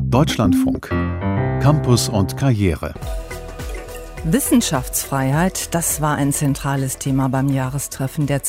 Deutschlandfunk. Campus und Karriere. Wissenschaftsfreiheit, das war ein zentrales Thema beim Jahrestreffen der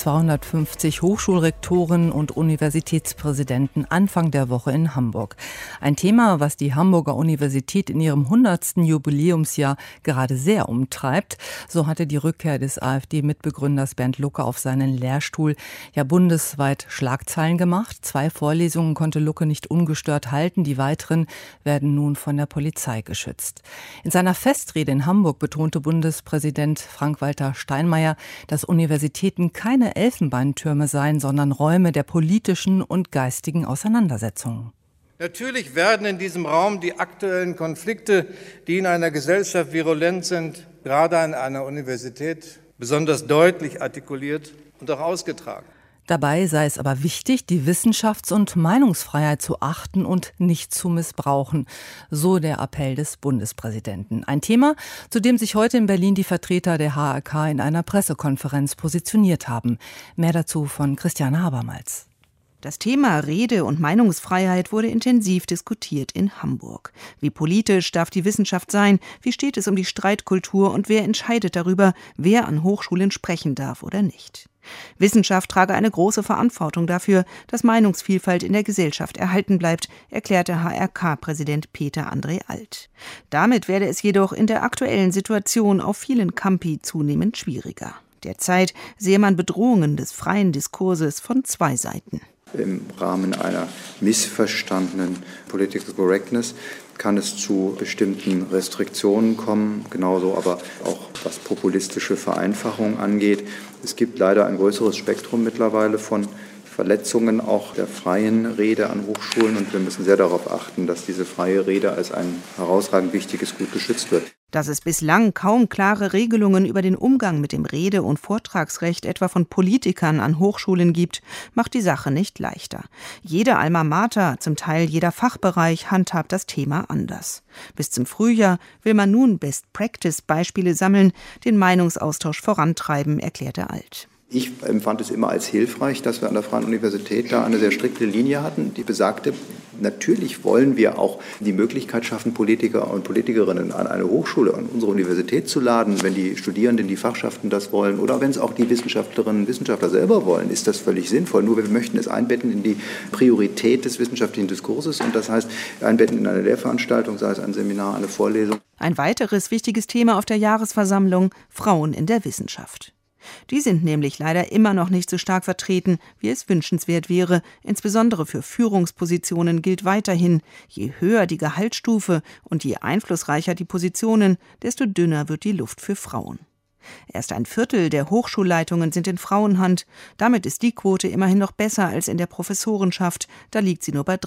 250 Hochschulrektoren und Universitätspräsidenten Anfang der Woche in Hamburg. Ein Thema, was die Hamburger Universität in ihrem 100. Jubiläumsjahr gerade sehr umtreibt. So hatte die Rückkehr des AfD-Mitbegründers Bernd Lucke auf seinen Lehrstuhl ja bundesweit Schlagzeilen gemacht. 2 Vorlesungen konnte Lucke nicht ungestört halten, die weiteren werden nun von der Polizei geschützt. In seiner Festrede in Hamburg betonte Bundespräsident Frank-Walter Steinmeier, dass Universitäten keine Elfenbeintürme seien, sondern Räume der politischen und geistigen Auseinandersetzungen. Natürlich werden in diesem Raum die aktuellen Konflikte, die in einer Gesellschaft virulent sind, gerade an einer Universität besonders deutlich artikuliert und auch ausgetragen. Dabei sei es aber wichtig, die Wissenschafts- und Meinungsfreiheit zu achten und nicht zu missbrauchen. So der Appell des Bundespräsidenten. Ein Thema, zu dem sich heute in Berlin die Vertreter der HAK in einer Pressekonferenz positioniert haben. Mehr dazu von Christiane Habermals. Das Thema Rede- und Meinungsfreiheit wurde intensiv diskutiert in Hamburg. Wie politisch darf die Wissenschaft sein? Wie steht es um die Streitkultur? Und wer entscheidet darüber, wer an Hochschulen sprechen darf oder nicht? Wissenschaft trage eine große Verantwortung dafür, dass Meinungsvielfalt in der Gesellschaft erhalten bleibt, erklärte HRK-Präsident Peter André Alt. Damit werde es jedoch in der aktuellen Situation auf vielen Campi zunehmend schwieriger. Derzeit sehe man Bedrohungen des freien Diskurses von 2 Seiten. Im Rahmen einer missverstandenen Political Correctness kann es zu bestimmten Restriktionen kommen, genauso aber auch was populistische Vereinfachung angeht. Es gibt leider ein größeres Spektrum mittlerweile von Verletzungen auch der freien Rede an Hochschulen und wir müssen sehr darauf achten, dass diese freie Rede als ein herausragend wichtiges Gut geschützt wird. Dass es bislang kaum klare Regelungen über den Umgang mit dem Rede- und Vortragsrecht etwa von Politikern an Hochschulen gibt, macht die Sache nicht leichter. Jede Alma Mater, zum Teil jeder Fachbereich, handhabt das Thema anders. Bis zum Frühjahr will man nun Best-Practice-Beispiele sammeln, den Meinungsaustausch vorantreiben, erklärte Alt. Ich empfand es immer als hilfreich, dass wir an der Freien Universität da eine sehr strikte Linie hatten, die besagte, natürlich wollen wir auch die Möglichkeit schaffen, Politiker und Politikerinnen an eine Hochschule, an unsere Universität zu laden, wenn die Studierenden, die Fachschaften das wollen oder wenn es auch die Wissenschaftlerinnen und Wissenschaftler selber wollen, ist das völlig sinnvoll. Nur wir möchten es einbetten in die Priorität des wissenschaftlichen Diskurses und das heißt einbetten in eine Lehrveranstaltung, sei es ein Seminar, eine Vorlesung. Ein weiteres wichtiges Thema auf der Jahresversammlung: Frauen in der Wissenschaft. Die sind nämlich leider immer noch nicht so stark vertreten, wie es wünschenswert wäre. Insbesondere für Führungspositionen gilt weiterhin: Je höher die Gehaltsstufe und je einflussreicher die Positionen, desto dünner wird die Luft für Frauen. Erst 1/4 der Hochschulleitungen sind in Frauenhand. Damit ist die Quote immerhin noch besser als in der Professorenschaft. Da liegt sie nur bei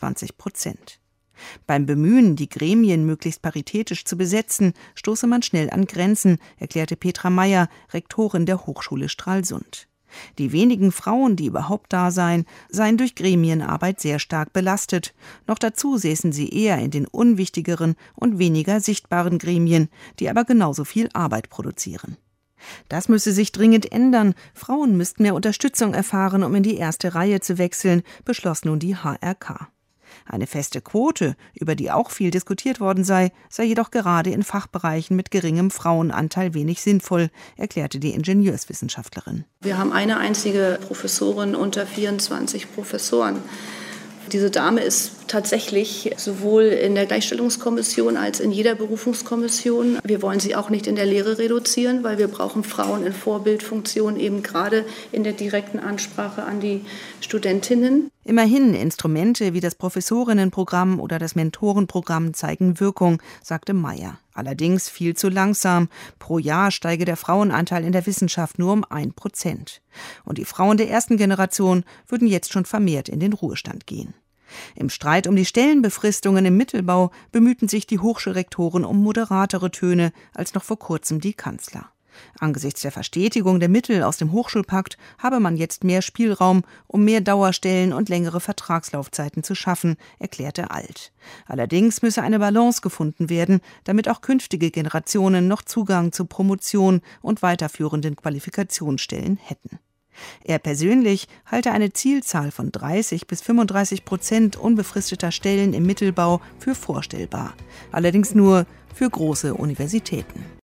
23%. Beim Bemühen, die Gremien möglichst paritätisch zu besetzen, stoße man schnell an Grenzen, erklärte Petra Meyer, Rektorin der Hochschule Stralsund. Die wenigen Frauen, die überhaupt da seien durch Gremienarbeit sehr stark belastet. Noch dazu säßen sie eher in den unwichtigeren und weniger sichtbaren Gremien, die aber genauso viel Arbeit produzieren. Das müsse sich dringend ändern. Frauen müssten mehr Unterstützung erfahren, um in die erste Reihe zu wechseln, beschloss nun die HRK. Eine feste Quote, über die auch viel diskutiert worden sei jedoch gerade in Fachbereichen mit geringem Frauenanteil wenig sinnvoll, erklärte die Ingenieurswissenschaftlerin. Wir haben eine einzige Professorin unter 24 Professoren. Diese Dame ist tatsächlich sowohl in der Gleichstellungskommission als in jeder Berufungskommission. Wir wollen sie auch nicht in der Lehre reduzieren, weil wir brauchen Frauen in Vorbildfunktionen, eben gerade in der direkten Ansprache an die Studentinnen. Immerhin, Instrumente wie das Professorinnenprogramm oder das Mentorenprogramm zeigen Wirkung, sagte Meyer. Allerdings viel zu langsam. Pro Jahr steige der Frauenanteil in der Wissenschaft nur um 1%. Und die Frauen der ersten Generation würden jetzt schon vermehrt in den Ruhestand gehen. Im Streit um die Stellenbefristungen im Mittelbau bemühten sich die Hochschulrektoren um moderatere Töne als noch vor kurzem die Kanzler. Angesichts der Verstetigung der Mittel aus dem Hochschulpakt habe man jetzt mehr Spielraum, um mehr Dauerstellen und längere Vertragslaufzeiten zu schaffen, erklärte Alt. Allerdings müsse eine Balance gefunden werden, damit auch künftige Generationen noch Zugang zu Promotion und weiterführenden Qualifikationsstellen hätten. Er persönlich halte eine Zielzahl von 30-35% unbefristeter Stellen im Mittelbau für vorstellbar, allerdings nur für große Universitäten.